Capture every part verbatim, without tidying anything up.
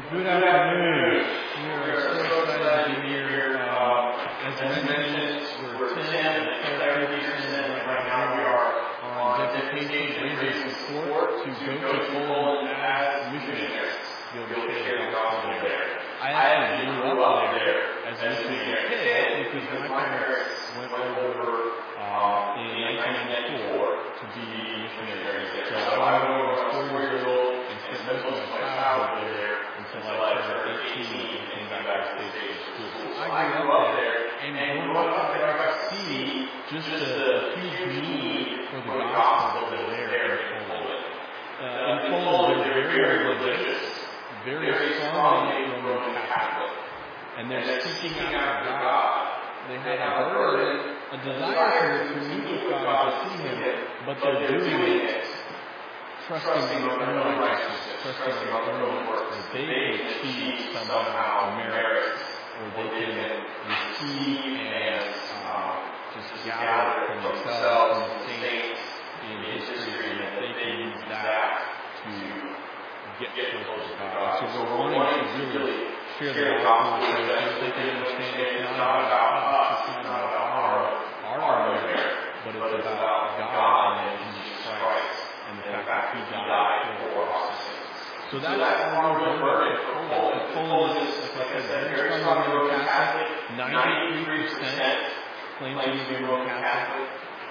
Good afternoon. We are so excited to be here. Um, as I mentioned, we're ten and thirty percent right now. We are on dedication and support to go to Poland as missionaries. You'll share the gospel there. I actually grew up there as a missionary kid because my parents went over uh, in nineteen ninety-four to be missionaries. So I went over when I was four years old and spent most of my childhood there until I turned eighteen and came back to the States for school. So I grew up there, and growing up there, I got to see just the huge need for the gospel that was there in Poland. Uh, in Poland, they're very religious, very strongly Roman Catholic, and they're seeking after God. They have a burden, a desire to meet with God, to see Him, but they're doing it trusting in their own righteousness, trusting in their own works, that they can achieve somehow merit, or they can receive and um, just gather from themselves and the saints in history, and that they can use that to get closer to God. So we're wanting to really share the gospel with them so they can understand it's not about us, it's not about our, our merit, but it's about God and Jesus Christ, and the fact that He died for us. So that's why we're going to Poland. Poland is, like I said, very strong Roman Catholic. ninety-three percent claim to be Roman Catholic,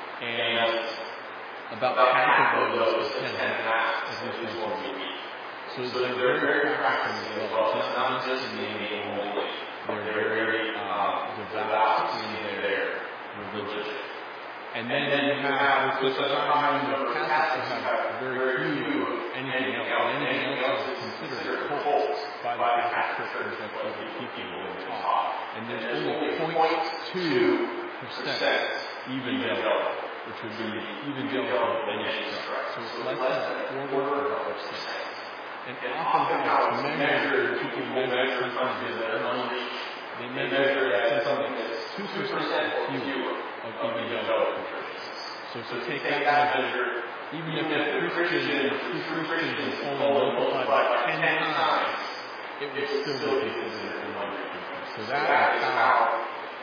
and about half of those attend Mass at least once a week. So they're very practical as well. It's not just in name only. They're very uh, devout in their religion. And then you have, with the time of Catholics, you have very few of anything else. Anything else is considered a cult by the Catholic Church that's what the people were taught. And there's only zero point two percent evangelical, which would be evangelical of any stripe. So it's less than a quarter of a percent. And often how it's measured, people measure something that they measure it as something that's two percent or fewer of evangelical churches. So to take that measure, even if a Christian, two Christians in Poland multiplied by ten times, it would still be considered one Christian. So that is how,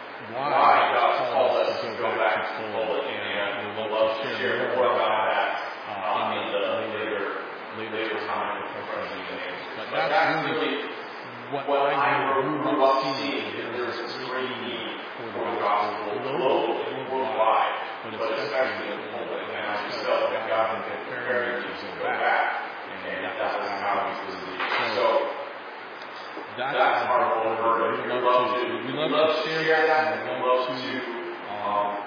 why God called us to go back to Poland, and we'd love to share more about that uh, in the later, later time of our presentation. But that's really what I grew up seeing. There's this great need for the gospel globally, worldwide, but especially in Poland. And I just felt that God had prepared me to go back, and that was how He was leading. So that's our whole burden. We love to, we love to share that, and we love to um,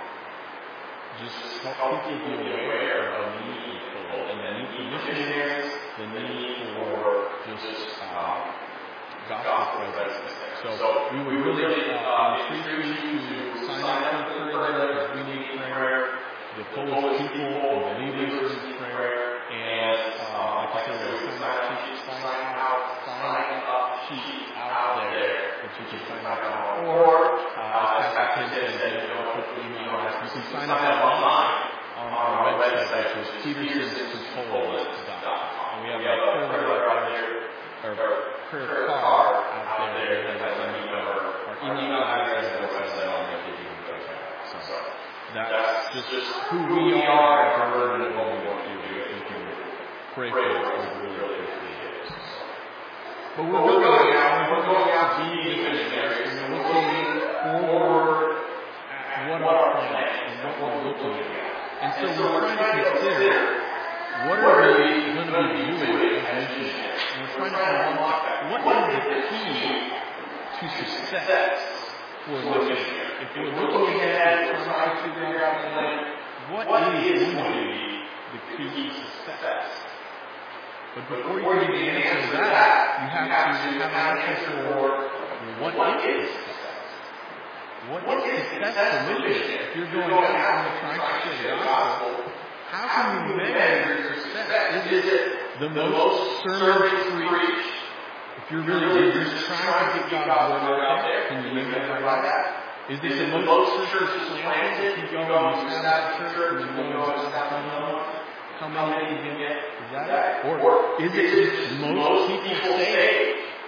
just help people be aware of the need for and the need for missionaries, the need for just um, gospel presence. So we would really uh, entreat you to sign up for prayer because we need prayer. The Polish people and the leaders need prayer. And uh, like I said, there's a sign up sheet, sign out, sign up sheet out there that you can sign up on. Or, uh, as Pastor Tim said, you know, put the email address. You can sign up online on our website, which is petersons to poland dot com. And we have a prayer letter out there, or prayer card out there that has our email address and website on there that you can check out. So that's just who we are and what we want to do. If you can pray for us, we really appreciate it. But we're going out, we're going out to be missionaries, and we're looking forward at what our plan is and what we're looking at. And so we're trying to consider, what are we going to be doing as missionaries? And we're trying to unlock that. What is the key to success for a missionary? If we're looking ahead and trying to figure out what is going to be the key to success. But before you can get the answer to that, you have to have an answer for what is success. What is success for missionaries? If you're going out and trying to share the gospel, how can you measure success? Is it the most sermons preached? If you're really you're just trying to get God's word out there, can you measure by that? Is it the most churches planted? If you go and you establish a church and you go and establish another, how many you can get? Is that it? Or is it just most people saved?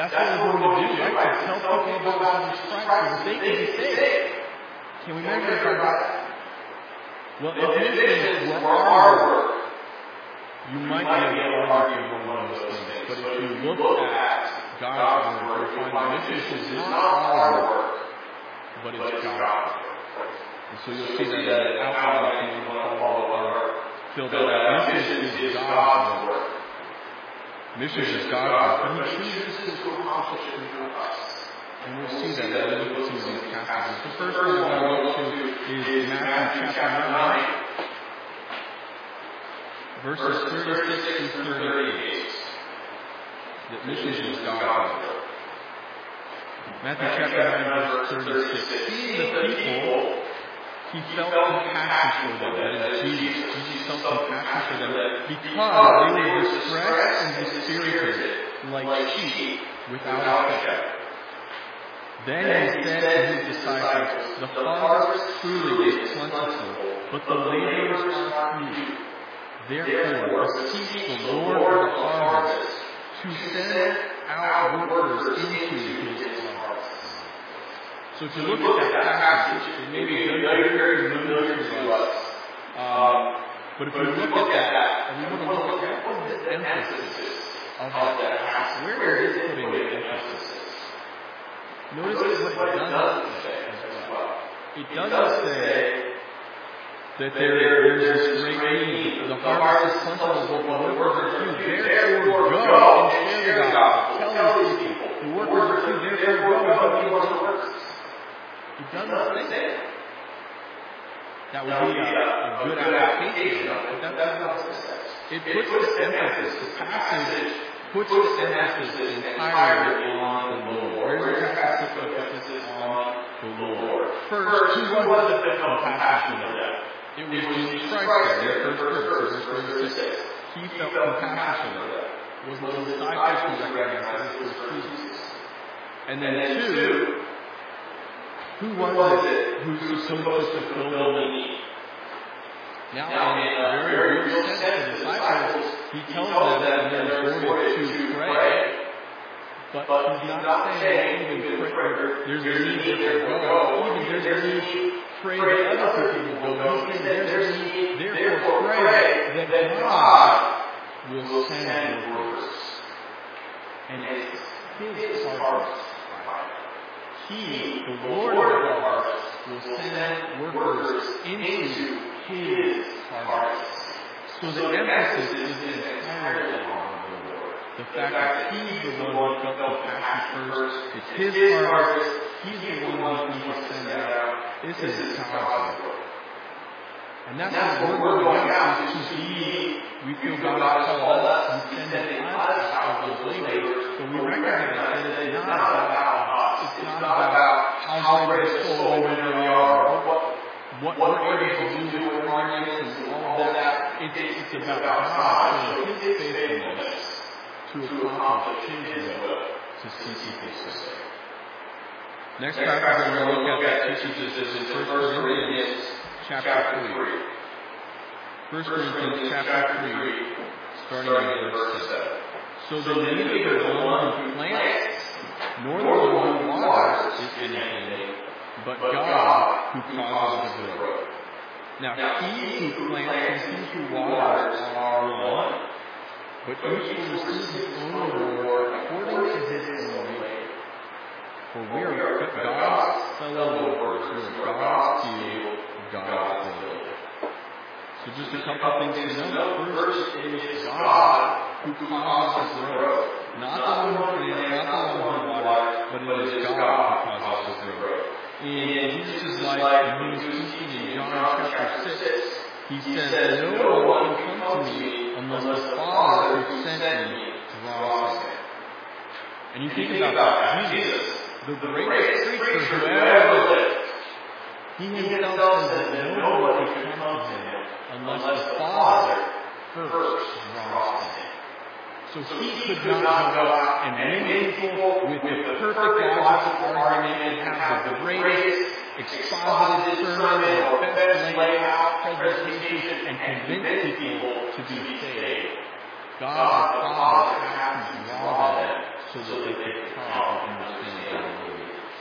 That's what we're going to do, right? To tell people about Jesus Christ so that they can be saved. Can we measure it by that? Well, if missions were our work, you might be able to argue for one of those things. But if you look at God's word, you'll find that missions is not our work, but it's God's work. And so you'll see that in the outline if you want to follow or fill that out. Missions is God's work. Missions is God's work. But He chooses to accomplish it through us. And we'll see that as we look at some of these passages. The first one we're going to look to is Matthew chapter nine, verses thirty-six through thirty-eight. That missions is God's work. Matthew chapter nine, verse thirty-six. Seeing the people, He felt compassion for them. That is, Jesus. Jesus felt compassion for them because they were distressed and dispirited like sheep without a shepherd. Then He said to His disciples, the harvest truly is plentiful, but the laborers are few. Therefore, beseech the Lord of the harvest to send out workers into His harvest. So if you look at that passage, it may be very, very familiar to us. Um, but if we look at that, and we want to look at what is the emphasis of that passage, where is it putting the emphasis? Notice what it doesn't say as well. It doesn't say that there, there's this great need. The harvest is plentiful, but the workers are few. Therefore, go and share the gospel. Tell these people, the workers are few. Therefore, go and be one of the workers. It doesn't say that. That would be a, a good application, but that's not what it says. It puts the emphasis, the passage puts the emphasis entirely on the Lord. Where's the emphasis on the Lord? First, who was it that felt compassion for them? It was Jesus Christ there, the first verse, verse thirty-six. He felt compassion for them. It was the disciples who recognized this was Jesus. And then two, who was it who's supposed to fulfill the need? Now, in a very real sense, the disciples, He tells them that they're exhorted to pray, but He's not saying even pray, there's a need to go, even there's a need, pray that other people will go. He's saying there's a need, therefore pray that God will send workers. And it's His harvest. He, the Lord of the harvest, will send workers into His harvest. So the emphasis is entirely on the Lord. The fact that He's the one who felt compassion first, it's His harvest, He's the one who needs to send out. This is God's work. And that's what we're going out is to be, we feel God has called us and sending us out as those laborers, but we recognize that it's not about us. It's not about how great a soul winner we are, what, what we're able to do with arguments and all of that. It's, it's about God showing His faithfulness to accomplish His will to see people saved. Next passage we're going to look at that teaches us is in First Corinthians chapter three. First Corinthians chapter three, starting in verse seven. So then neither the one who plants nor the one who waters is anything, but God who causes the growth. Now he who plants and he who waters are one, but each will receive his own reward according to his own labor. For we are God's fellow workers, we are God's field, God's building. So just a couple of things to know. First, it is God who causes the growth. Not the one who plants, not the one who waters, but it is God who causes the growth. In Jesus' life, when he was teaching in John chapter six, he says, no one can come to me unless the Father who sent me draws him. And you think about that. Jesus, the greatest creature who ever lived, he himself says that no one can come to him unless the Father first draws him. So he could not go out and win people with the perfect logical argument and have the greatest exposited sermon or best laid out presentation and convince people to be saved. God the Father has to draw them so that they can come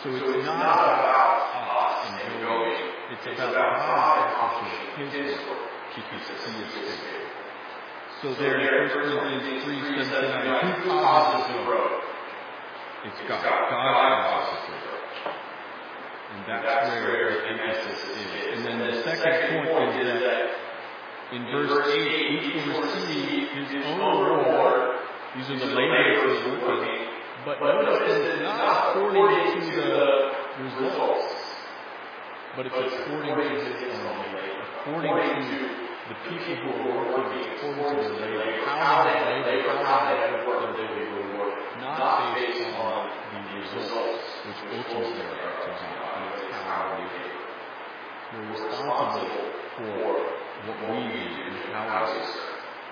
So it's not about us and going. It's about God accomplishing His work because He is faithful. So there in First Corinthians three seventeen, who causes the growth? It's God. God causes the growth. And that's where the emphasis is. And then the second point is that in verse eight, each will receive his own reward. These are the labors that are working. But notice that it's not according to the results, but it's according to his own labor. According to the people who are working, according to their labor. How they labor, how they work their daily reward. Not based on the results, which ultimately are up to God. We're responsible for what we do and how we serve.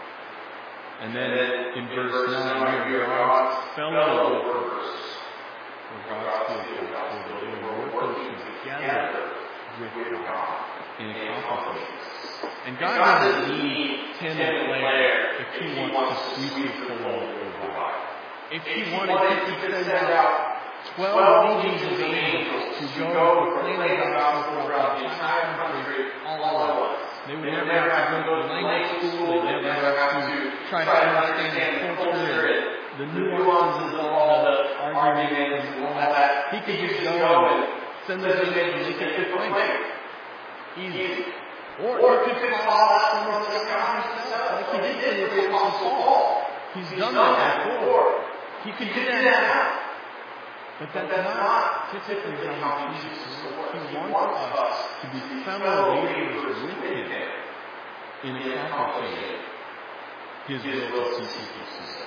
And then in verse nine, we are God's fellow workers. We're God's field workers. We're working together with God in accomplishments. And God doesn't need Tim and Blair if He wants to sweep the floor over. If He wanted, He could send out twelve legions of angels to go proclaim the gospel throughout the entire country all at once. They would never have to go to language school. They never have to try to understand the culture, the nuances of all the arguments and all that. He could just go and send those angels and they could proclaim. Easy. Or he could call out some of the guys himself, like he did with the Apostle Paul. He's done that before. He could do that now. But that's, that's not typically how He chooses to work. He wants us to be fellow laborers with Him in accomplishing His will to see people saved.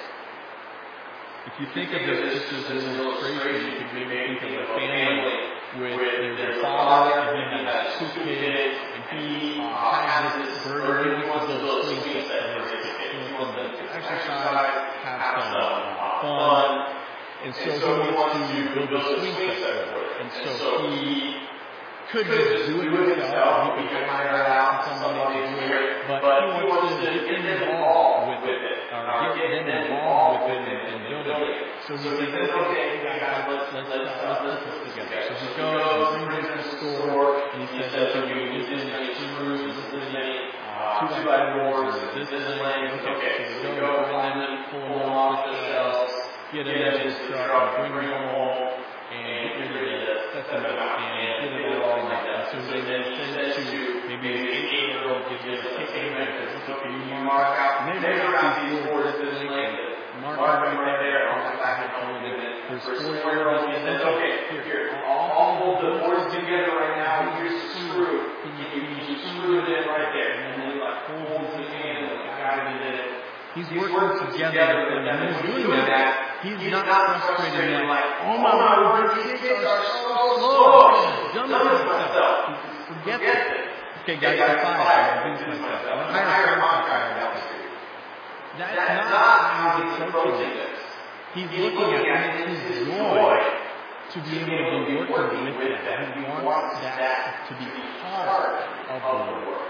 If you think of this just as an illustration, you could maybe think of a family with there's a father and he has two kids, and he uh, has this burden. He wants to build a swing set for his kids. He wants them to exercise, have some uh, fun. And so, and so he wants to build a swing set for it. And so he could just do it himself. He could hire out somebody to do it. But he wants to get them involved with it, or get them involved with it and building it. So he says, okay, guys, let's, let's, uh, let's put this together. So he goes and brings them to the store, and he says, okay, we need this many screws, and this many uh, two by fours, and this length. Okay, so we go find them, pull them off the shelves, get them into the truck, and bring them home, and get ready to set them up, and get it all like that. So they then send it to maybe an eight-year-old, gives you a kick in there, because it's okay, you mark out, and they mark out these boards this length, mark them right there, and I'll come back and hold it. There's four-year-olds, and says, okay, here, I'll hold the boards together right now, here's the screw, can you, can you screw it in right there? And then he like holds his hand, and guys it in. He's working together with them, and he's doing that. He's, he's not, not frustrated like, oh my Lord, these kids are so slow. I'm done with myself. Forget it. Okay, guys, I'm fired. I'm doing myself. I'm going to hire a contractor down the street. That's not how he's approaching this. He's looking at it as his joy to be able to be working with them. He wants that to be part of the work.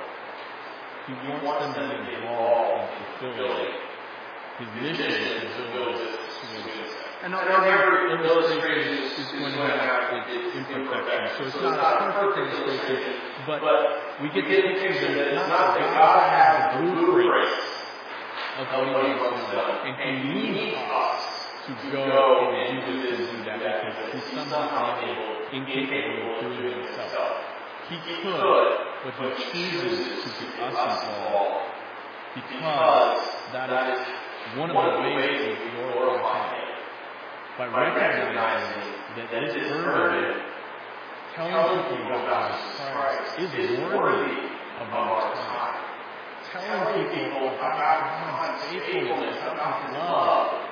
He wants them to be involved in fulfilling his mission is to build this solution. And not every illustration is going to have its imperfections. So it's not a perfect illustration, but we get the picture that it's not that God has a blueprint of what He wants to do. And He needs us to go and do this and do that because He's somehow incapable of doing it Himself. He could, but He chooses to get us involved because that is one of the ways we glorify Him. By recognizing that this burden, telling people about Jesus Christ, is worthy of our time. Telling people about God's faithfulness, about His love,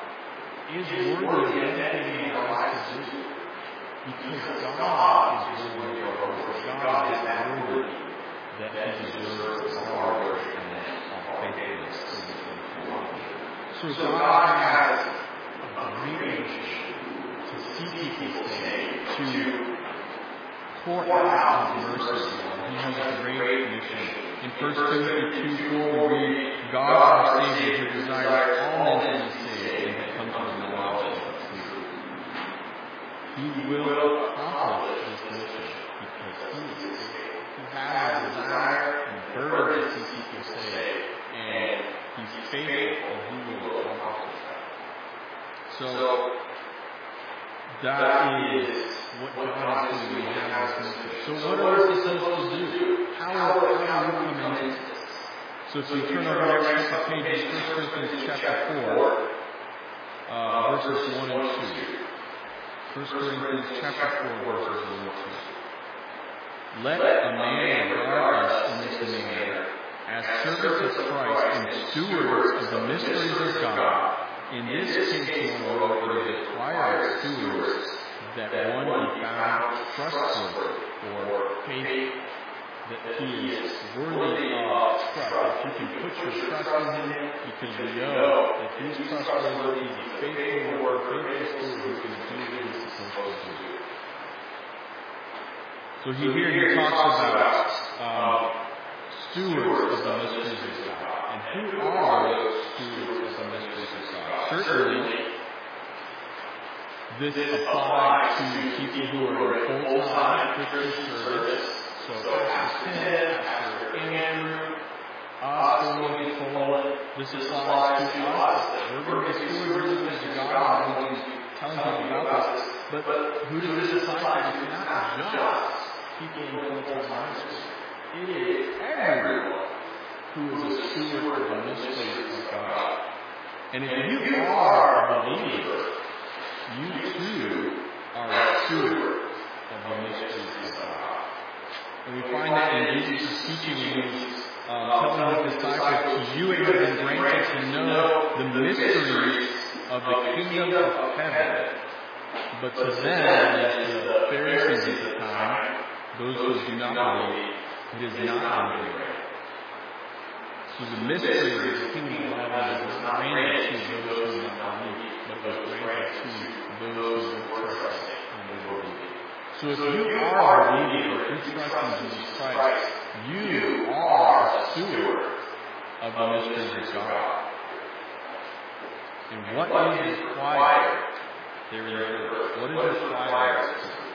is worthy of dedicating our lives to do. Because God is worthy of our worship. God is that worthy that He deserves our worship and our faithfulness to His faithfulness. So God has a great mission to see people saved, to pour out His mercy. He has a great mission. In First Timothy two four, we read, God our Savior, who desires all men to be saved and to come to the knowledge of the truth. he will accomplish this mission because he is faithful. He has a desire and a burden to see people saved, and he's faithful, and he will accomplish that. So, that is what God is doing. We have this mission. So what are we supposed to do? How, how do we come into this? So if you turn over your next couple pages, First Corinthians chapter four, uh, verses one and two. First Corinthians chapter four, verses one and two. Let a man regard us in this manner, as servants of Christ and stewards of the mysteries of God. In this case, moreover, it is required of stewards that one be found trustworthy or faithful, that he is worthy of trust. If you can put your trust in him, because we know that he's trustworthy, he's a faithful worker, faithful steward who can do what he's supposed to do. So he, here he talks about um, stewards of the mysteries of God. And who are those stewards of the mysteries of God? Certainly, this applies to people who are in full-time Christian service. So Pastor Tim, Pastor Andrew, us going forward, this applies to us. We're going to be stewards of God, and we're going to be telling people about this. But who does this apply to? It's not just people in full-time ministry. It is everyone who is a steward of the mysteries of God. And if you are a believer, you too are a steward of the mysteries of God. And we find that in Jesus' teaching when he's um, telling his disciples, to you it has been granted to know the mysteries of the kingdom of heaven. But to them, as the Pharisees at the time, those who do not believe, it is not been granted. So the mystery of the kingdom of heaven is not granted to those who do not believe, but it was granted to those who will trust and will believe. So if you are a believer, if you trust in Jesus Christ, you are a steward of the mysteries of God. And what is required? There is what is required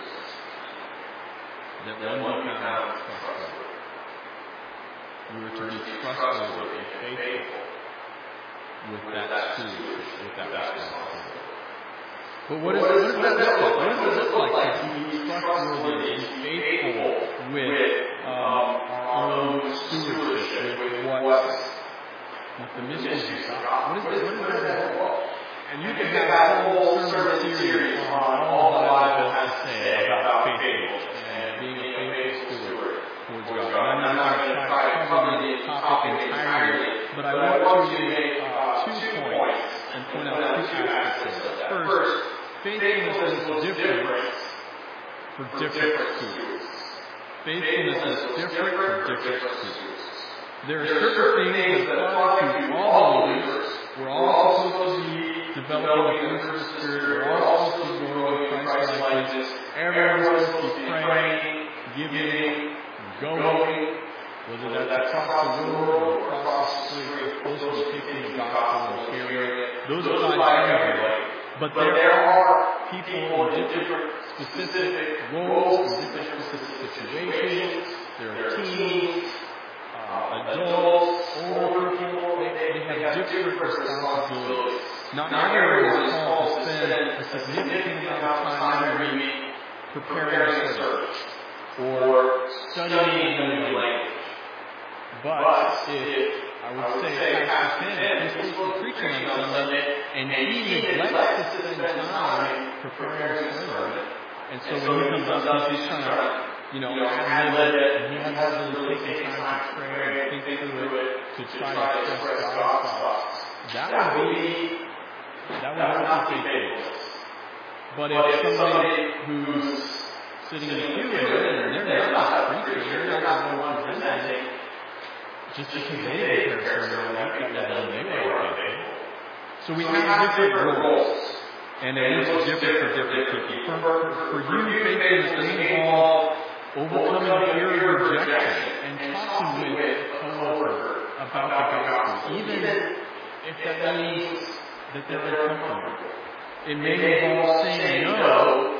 that one be found trustworthy. We were to be trustworthy and faithful with that stewardship, with that responsibility. But what, is, what does that look like? What does it look like to be trustworthy and faithful with um, our own stewardship, with what, with the mysteries of God? What, is, what does that look like? And you can have a whole sermon series on all the Bible has to say about faithfulness and being a faithful steward towards God. And I'm not going to try to cover the topic entirely, but I want to make uh, two points and point out two aspects of that. First, faithfulness is different for different stewards. Faithfulness is different for different stewards. There are certain things that apply to all believers. We're all supposed to be developing the fruits of the Spirit. We're all supposed to be growing in Christ's likeness. Everyone's supposed to be praying, giving, going, whether that's across the road or across the street, we're supposed to be taking the gospel and sharing it. Those apply to everybody. But there are people in different specific roles, in different specific situations. There are teens, uh, adults, older people. They, they have different responsibilities. Not everyone is called to spend a significant amount of time every week preparing a service or studying a new language. But if, I would say, Pastor Tim is supposed to be preaching on Sunday, and he neglects to spend time preparing a sermon, and so when he comes up, he's just kind of, you know, ad-lib it, and he hasn't really taken time to pray and think through it to try to express God's thoughts. That would be, that would not be faithfulness. But if somebody who's sitting in the pew and they're not a preacher, they're not the one presenting, just because they didn't prepare a sermon all week, that doesn't mean they were faithful. So we have different roles, and it is different for different people. For, for you, faithfulness may involve overcoming fear of rejection and talking with a coworker about the gospel, even if that means that they're uncomfortable. It may involve saying no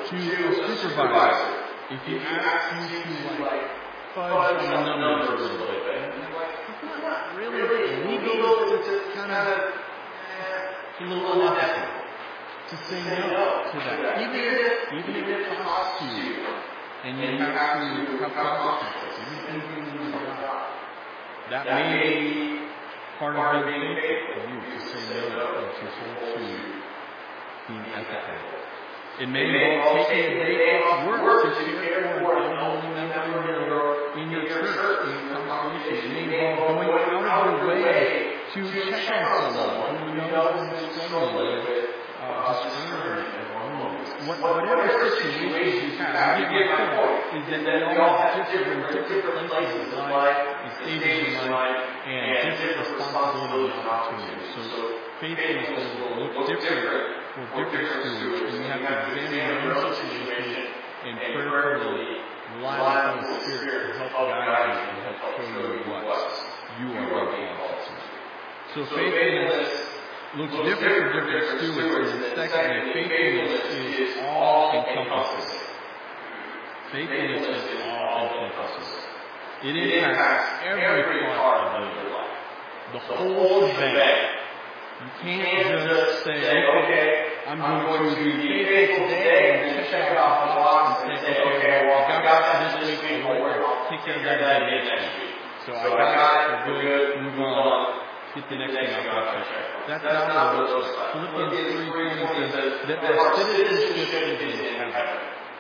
to a supervisor, if he asks you to like fudge on the numbers a little bit, and you're like, it's not really illegal, it's just kind of a little unethical to say no to that, even if even if it costs you, and you have to have consequences, even if you lose your job. That may be part of being faithful for you to say no and to hold to being ethical. It may involve taking a day off work to care for an elderly member in your, in your church, in your congregation. It may involve going out of your way to check on someone who you know is struggling with uh, discernment and loneliness. What, whatever situation you have, you get my point, is that we all have different, different places in life, and stages in life, and different responsibilities and opportunities. So faithfulness will look different for different students, and you have to examine your own situation and prayerfully rely on the Holy Spirit to help guide you and help show you what you are being called to. So faithfulness looks different for different students, and then secondly, faithfulness is all-encompassing. Faithfulness is all-encompassing. It impacts every part of your life, the whole shebang. You can't just say, okay, I'm going to be faithful today and check out the box and say, okay, well, I got that this week, and I'll take care of that again next week. So I got it, we're good, move on, get the next thing off my check. That's not how it looks like. Philippians three twenty says that our citizenship is in heaven.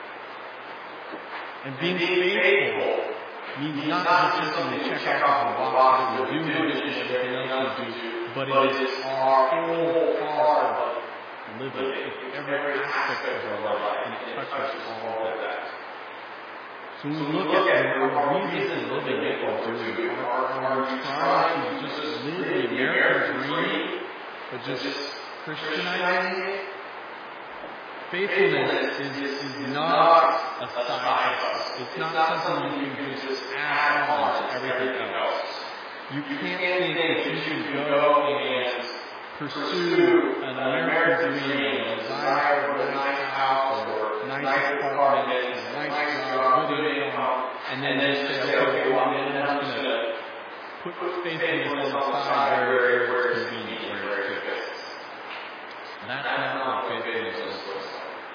And being faithful means not just simply to check off the box that we do in addition to everything else we do, but it is our whole part of living. It's every aspect of our life, and it touches all of that. So when we look at our reasons for living what we're doing, are we trying to just live the American dream, but just Christianizing it? Faithfulness is, is not a side hustle. It's not something you can just add on to everything else. You can't think that you can go and pursue an American dream, a desire for a nice house or a nice apartment, a nice job, good income, and then just say, okay, well, I'm just going to put faithfulness on the side where, where it's convenient, where it fits. That's not what faithfulness looks like.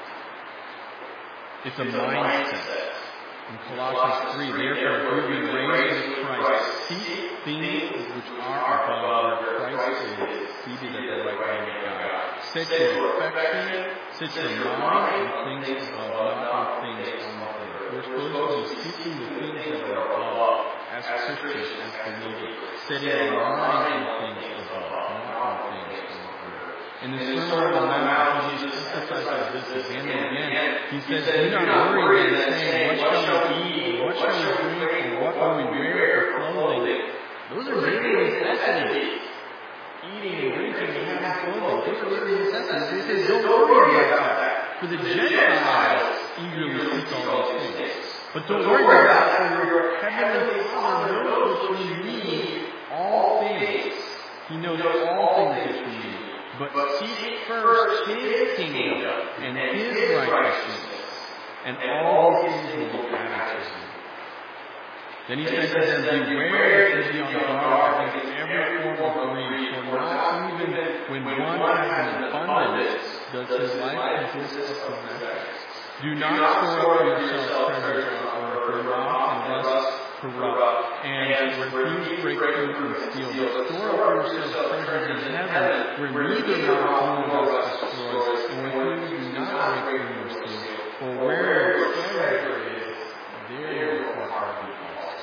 It's a mindset. In Colossians three, therefore, if you've been raised with Christ, seek things which are above where Christ is, seated at the right hand of God. Set your affection, set your mind on things above, not on things on the earth. We're supposed to be seeking the things that are above, as Christians, as believers, setting our mind on things above, not on things on the earth. In the Sermon on the Mount, Jesus emphasizes this again and again. He says, do not worry then, saying, what shall we eat, what shall we drink, or what will we wear for clothing? Those are daily necessities. Eating and drinking and having clothing, those are daily necessities. He says, don't worry about that. For the Gentiles eagerly seek all these things. But don't worry about that, for your heavenly Father knows what you need, all things. He knows all things that you need. But seek first His kingdom and His righteousness, and all these things will be added to you. Then he says to them, beware and be on guard against every form of greed, for not even when one has an abundance does his life consist of possessions. Do not store up for yourselves treasures on earth, where moth and rust corrupt, and where thieves break through and steal. But store up for yourselves treasures in heaven, where neither moth nor rust destroys, and where thieves do not break through nor steal. For where your treasure is, there your heart will be also.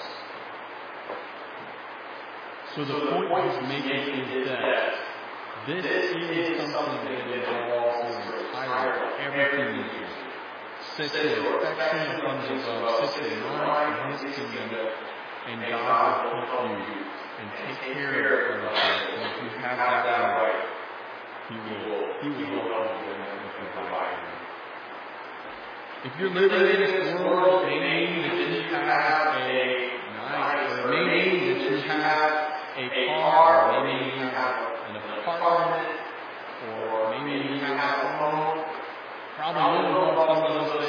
So the point he's making is that this is something that involves your entire, everything you do. Set your affection upon things above, set your mind on His kingdom, and God will help you and take care of everything. And if you have that right, He will, He will help you and provide for you. If you're living in this world, it may mean that you have a nice, or it may mean that you have a car, or maybe you have an apartment, or maybe you have a home. Probably you don't know some of those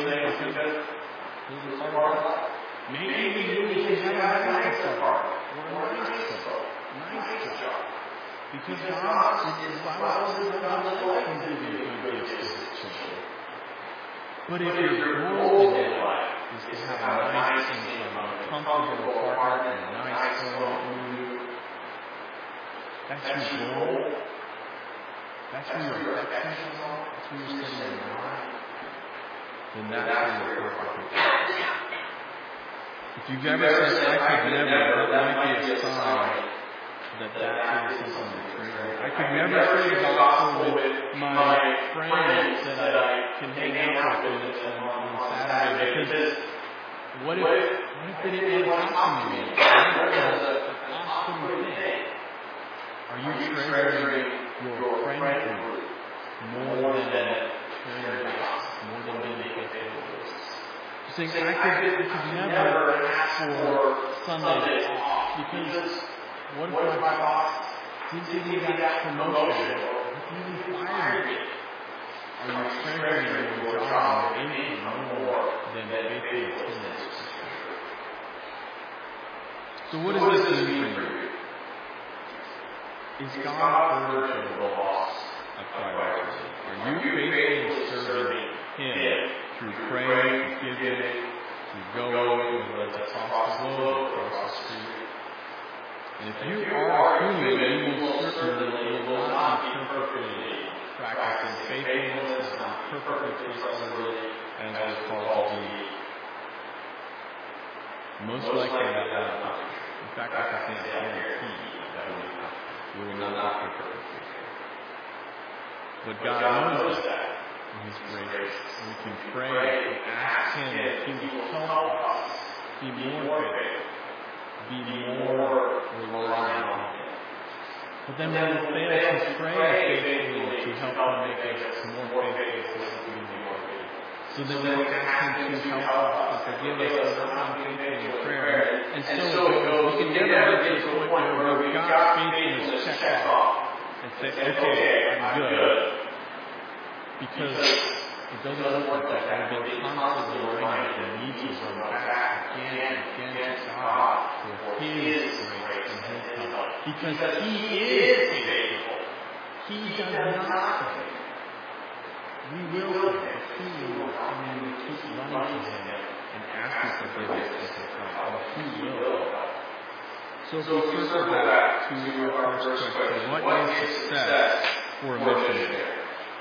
It's a part of life. Maybe even you can have a nice apartment or a nice place, nice job. Because God, in His Bible says that God loves to give you good gifts to His children. But if your goal in life is to have a nice income, a comfortable apartment, and a nice home, that's your goal. That's where your affections are. That's where you're setting your mind. Then that's where you're perfect. If you've ever said, I could never, that might be a sign that that is something that's triggering. I could never share the gospel with my friends that I can hang out with on, on Saturday, because what if, what if they didn't want to talk to me? That's an awesome thing. Are you treasuring your friend group more than treasuring gospel, more than being faithful? Saying, I could, I could never ask for Sunday off, because what if my boss didn't give me that promotion? He even fired me. Are you treasuring your job and income more than faithful attendance? So what does this mean for you? Is God order for the boss a priority? Are you faithfully serving Him through praying, through giving, through going, whether it's across the globe, across the street? And if you are human, you will certainly will not be perfectly practicing faithfulness and perfectly trustworthy as we're called to be. Most likely that will not. In fact, I can say I guarantee that will not happen. We will not be perfectly faithful. But God knows that in His grace. We can pray and ask Him that He will help us be more faithful, be more reliant on Him. But then when we fail to pray faithfully to help Him make us more faithful, so we be more faithful. So then we can ask Him to help us, to forgive us for not being faithful in prayer. And so it goes. We can never get to the point where we've got faithfulness checked off and say, okay, I'm good. Because it doesn't look like that. We've been constantly reminded that we need to run back again and again to God for His grace and His help. Because He is faithful. He does not fail. We will fail, but He will. And we keep running to Him and asking for forgiveness and His help. And He will. So if we circle back to our first question, what is success for a missionary?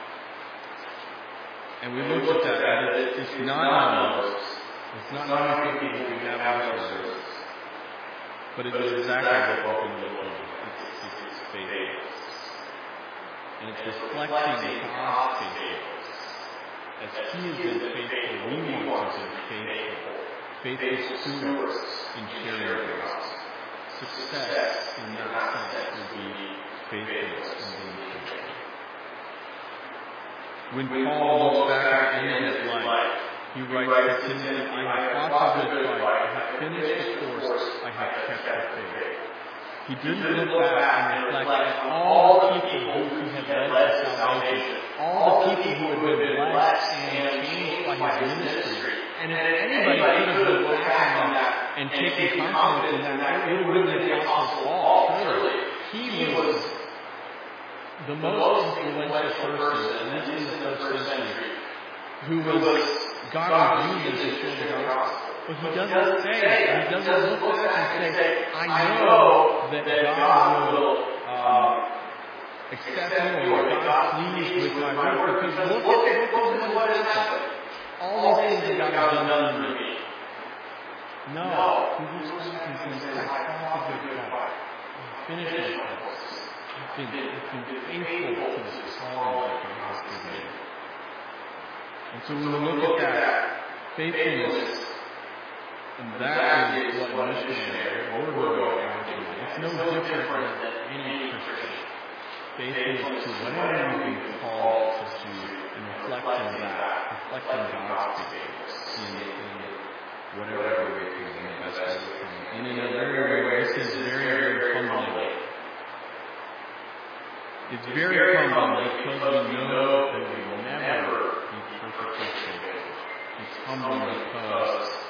And we looked at that, that it's, it's not numbers, it's not how many people we have in our service, but it is exactly what we've been looking at. It's, it's faithfulness. And it's reflecting God's faithfulness. As He has been faithful, we want to be faithful. Faithful stewards in sharing the gospel. Success in that sense would be faithfulness in being faithful. When Paul looks back at the end of his life, he writes to Timothy, I have fought the good fight, I have finished the course, I have kept the faith. He didn't look back and reflect on all the people who he had led to salvation, all the people who had been blessed and changed by his ministry. And if anybody could have looked back on that and taken confidence in that, it would have been the Apostle Paul, clearly. He was the most influential person, and this is the first century, who was God was using to share the gospel. But he doesn't say, he doesn't look back and say, I know that God will uh, accept me or God pleased with my work, because look at what has happened. All these things that God has done for me. No, he looks back and says, I fought the good fight. I finished the course. I've been, I've been faithful to this calling that God has given me. And so when we look at that, faithfulness, and that is what a missionary, or what a missionary, it's no different than any Christian. Faithfulness to whatever you've been called to do, and reflecting that, reflecting God's faithfulness in, in whatever way you can, in the best way you can. And in a very, very, this is very, very humbling. It's very humbling because we know that we will never be perfectly faithful. It's humbling because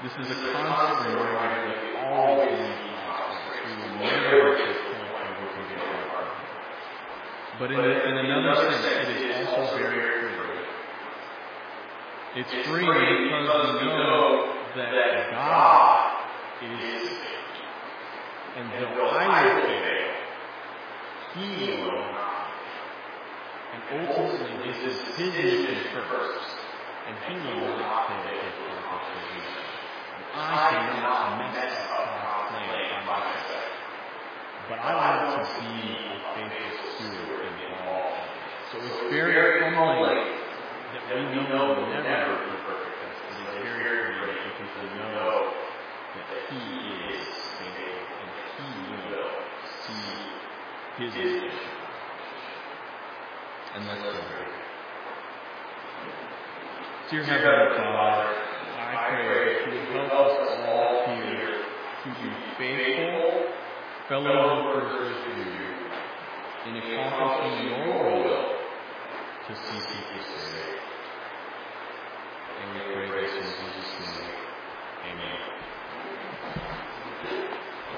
This is a constant reminder that we always need God's grace. We will never reach this point where we can get apart from Him. But in, in another sense, it is also very free. It's free because we know that God is, and though I will fail, He will not. And ultimately, this is His mission first, and He will not fail to accomplish His mission. I cannot mess up God's plan by myself. But I want to be a faithful steward in all. So it's very humbling that we know we'll never be perfect. It is very free because we know that He is faithful and He will see His mission. And let's pray. Dear Heavenly Father, I pray that You would help us all here to be faithful fellow workers with You in accomplishing Your will to see people saved.